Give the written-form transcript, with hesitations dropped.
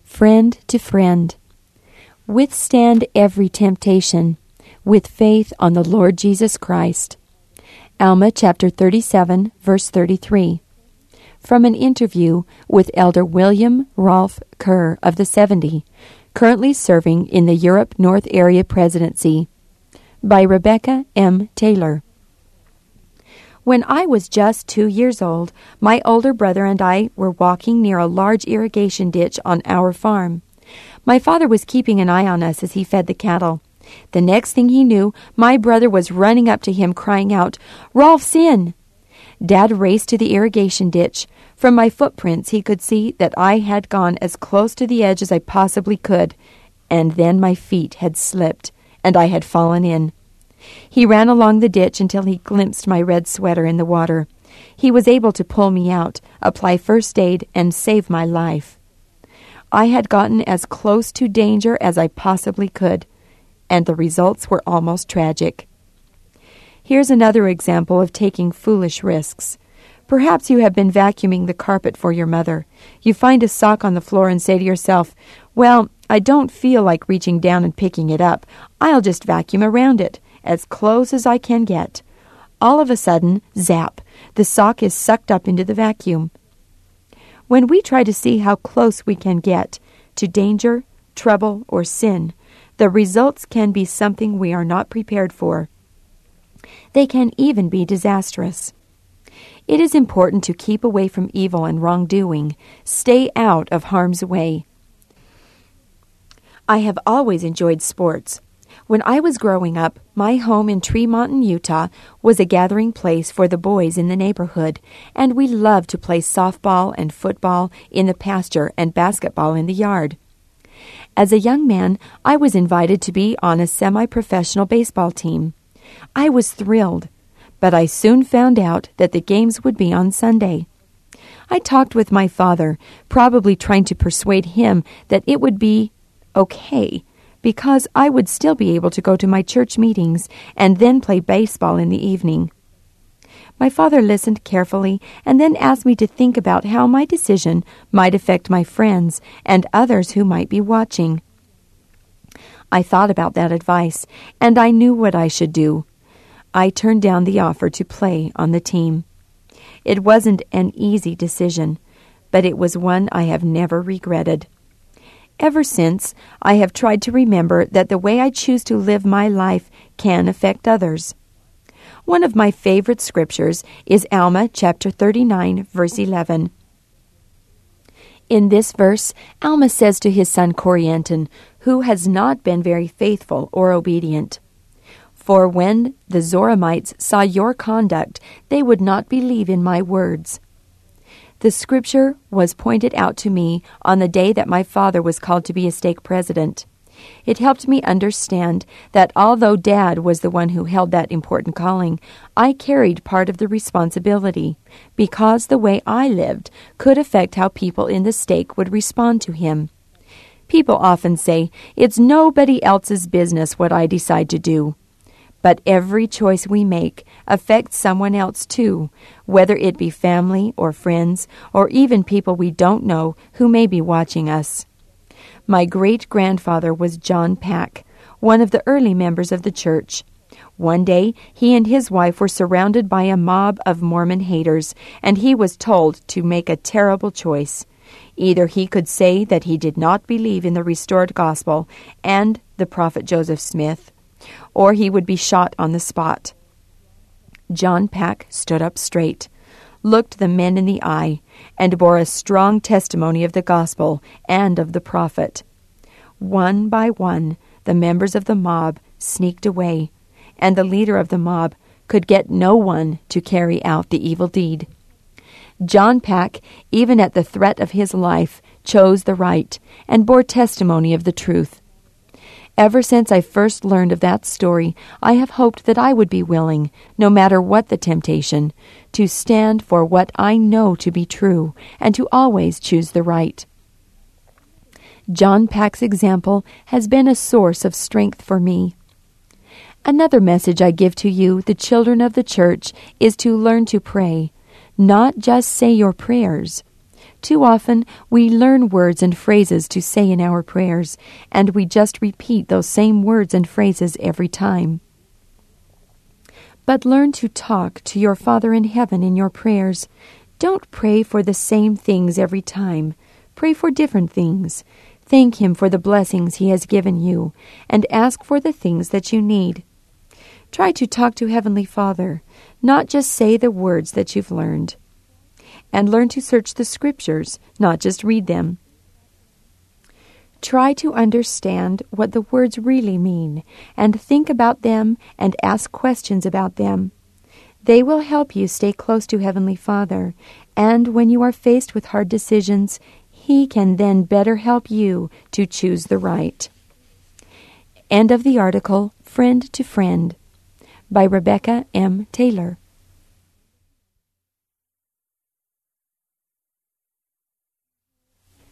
Friend to friend. Withstand every temptation with faith on the Lord Jesus Christ. Alma chapter 37, verse 33. From an interview with Elder William Rolfe Kerr of the 70, currently serving in the Europe North Area Presidency, by Rebecca M. Taylor. When I was just 2 years old, my older brother and I were walking near a large irrigation ditch on our farm. My father was keeping an eye on us as he fed the cattle. The next thing he knew, my brother was running up to him crying out, "Rolfe's in!" Dad raced to the irrigation ditch. From my footprints, he could see that I had gone as close to the edge as I possibly could, and then my feet had slipped, and I had fallen in. He ran along the ditch until he glimpsed my red sweater in the water. He was able to pull me out, apply first aid, and save my life. I had gotten as close to danger as I possibly could, and the results were almost tragic. Here's another example of taking foolish risks. Perhaps you have been vacuuming the carpet for your mother. You find a sock on the floor and say to yourself, "Well, I don't feel like reaching down and picking it up. I'll just vacuum around it, as close as I can get." All of a sudden, zap, the sock is sucked up into the vacuum. When we try to see how close we can get to danger, trouble, or sin, the results can be something we are not prepared for. They can even be disastrous. It is important to keep away from evil and wrongdoing. Stay out of harm's way. I have always enjoyed sports. When I was growing up, my home in Tremonton, Utah, was a gathering place for the boys in the neighborhood, and we loved to play softball and football in the pasture and basketball in the yard. As a young man, I was invited to be on a semi-professional baseball team. I was thrilled, but I soon found out that the games would be on Sunday. I talked with my father, probably trying to persuade him that it would be okay, because I would still be able to go to my church meetings and then play baseball in the evening. My father listened carefully and then asked me to think about how my decision might affect my friends and others who might be watching. I thought about that advice, and I knew what I should do. I turned down the offer to play on the team. It wasn't an easy decision, but it was one I have never regretted. Ever since, I have tried to remember that the way I choose to live my life can affect others. One of my favorite scriptures is Alma chapter 39, verse 11. In this verse, Alma says to his son Corianton, who has not been very faithful or obedient, "For when the Zoramites saw your conduct, they would not believe in my words." The scripture was pointed out to me on the day that my father was called to be a stake president. It helped me understand that although Dad was the one who held that important calling, I carried part of the responsibility, because the way I lived could affect how people in the stake would respond to him. People often say, "It's nobody else's business what I decide to do." But every choice we make affects someone else too, whether it be family or friends or even people we don't know who may be watching us. My great-grandfather was John Pack, one of the early members of the church. One day, he and his wife were surrounded by a mob of Mormon haters, and he was told to make a terrible choice. Either he could say that he did not believe in the restored gospel and the prophet Joseph Smith, or he would be shot on the spot. John Pack stood up straight, looked the men in the eye, and bore a strong testimony of the gospel and of the prophet. One by one, the members of the mob sneaked away, and the leader of the mob could get no one to carry out the evil deed. John Pack, even at the threat of his life, chose the right and bore testimony of the truth. Ever since I first learned of that story, I have hoped that I would be willing, no matter what the temptation, to stand for what I know to be true and to always choose the right. John Pack's example has been a source of strength for me. Another message I give to you, the children of the church, is to learn to pray, not just say your prayers. Too often, we learn words and phrases to say in our prayers, and we just repeat those same words and phrases every time. But learn to talk to your Father in heaven in your prayers. Don't pray for the same things every time. Pray for different things. Thank Him for the blessings He has given you, and ask for the things that you need. Try to talk to Heavenly Father, not just say the words that you've learned. And learn to search the Scriptures, not just read them. Try to understand what the words really mean, and think about them and ask questions about them. They will help you stay close to Heavenly Father, and when you are faced with hard decisions, He can then better help you to choose the right. End of the article, Friend to Friend, by Rebecca M. Taylor.